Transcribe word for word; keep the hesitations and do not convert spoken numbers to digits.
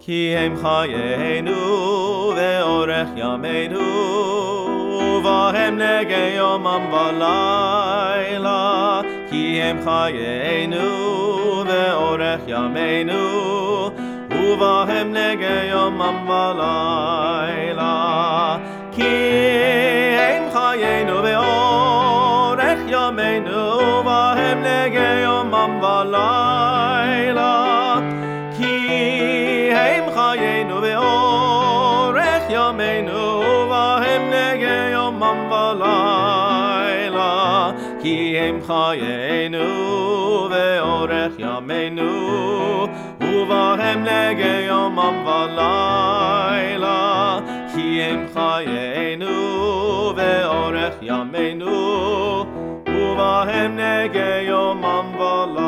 כי הם חיינו ואורך ימינו והם נגי יומם ולילה כי הם חיינו ואורך ימינו ובהם נגי יומם ולילה כי הם חיינו ואורך ימינו ובהם נגי יומם ולילה כי הם חיינו ואורך ימינו והם נגי יומם ולילה כי הם חיינו ואורך ימינו ובהם נגי יומם ולילה כי הם חיינו ואורך ימינו ובהם נגי יומם ולילה